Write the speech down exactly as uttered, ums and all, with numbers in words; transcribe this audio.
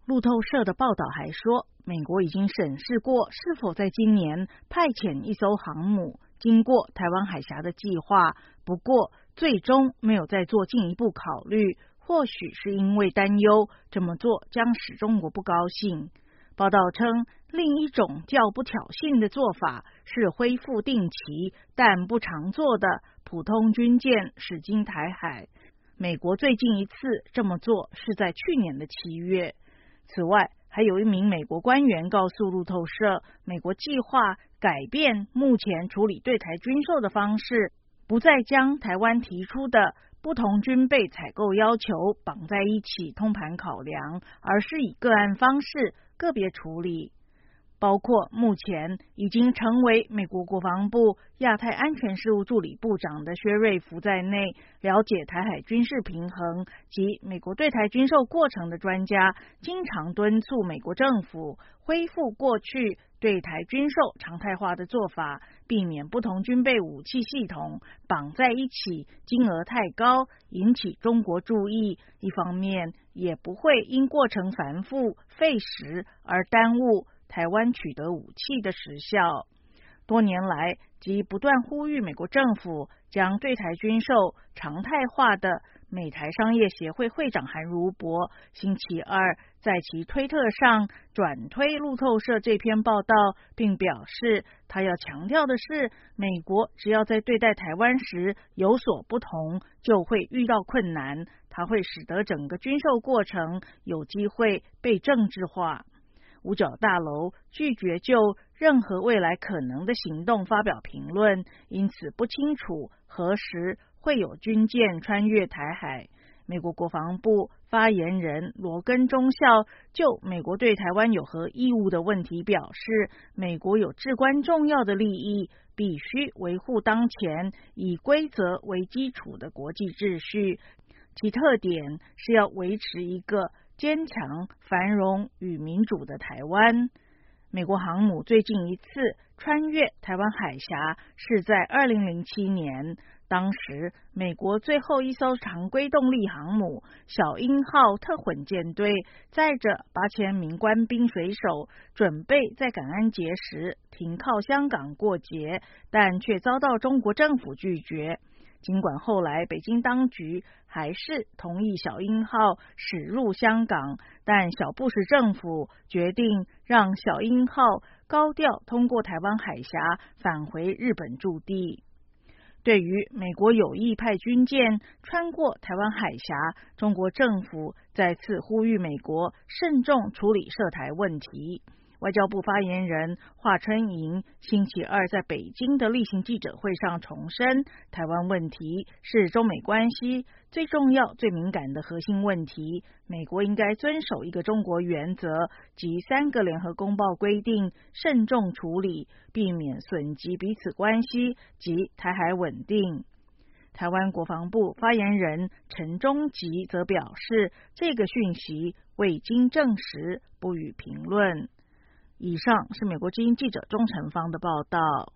路透社的报道还说，美国已经审视过是否在今年派遣一艘航母经过台湾海峡的计划，不过最终没有再做进一步考虑，或许是因为担忧这么做将使中国不高兴。报道称，另一种较不挑衅的做法是恢复定期但不常做的普通军舰驶经台海。美国最近一次这么做是在去年的七月。此外，还有一名美国官员告诉路透社，美国计划改变目前处理对台军售的方式，不再将台湾提出的不同军备采购要求绑在一起通盘考量，而是以个案方式个别处理。包括目前已经成为美国国防部亚太安全事务助理部长的薛瑞福在内，了解台海军事平衡及美国对台军售过程的专家，经常敦促美国政府恢复过去对台军售常态化的做法，避免不同军备武器系统绑在一起，金额太高，引起中国注意。一方面也不会因过程繁复费时而耽误台湾取得武器的时效。多年来即不断呼吁美国政府将对台军售常态化的美台商业协会会长韩如博星期二在其推特上转推路透社这篇报道，并表示他要强调的是，美国只要在对待台湾时有所不同，就会遇到困难，它会使得整个军售过程有机会被政治化。五角大楼拒绝就任何未来可能的行动发表评论，因此不清楚何时会有军舰穿越台海。美国国防部发言人罗根中校就美国对台湾有何义务的问题表示，美国有至关重要的利益，必须维护当前以规则为基础的国际秩序，其特点是要维持一个坚强、繁荣与民主的台湾。美国航母最近一次穿越台湾海峡是在二零零七年，当时美国最后一艘常规动力航母小鹰号特混舰队载着八千名官兵水手，准备在感恩节时停靠香港过节，但却遭到中国政府拒绝。尽管后来北京当局还是同意小鹰号驶入香港，但小布什政府决定让小鹰号高调通过台湾海峡返回日本驻地。对于美国有意派军舰穿过台湾海峡，中国政府再次呼吁美国慎重处理涉台问题。外交部发言人华春莹星期二在北京的例行记者会上重申，台湾问题是中美关系最重要、最敏感的核心问题，美国应该遵守一个中国原则及三个联合公报规定，慎重处理，避免损及彼此关系及台海稳定。台湾国防部发言人陈忠吉则表示，这个讯息未经证实，不予评论。以上是美国之音记者钟成芳的报道。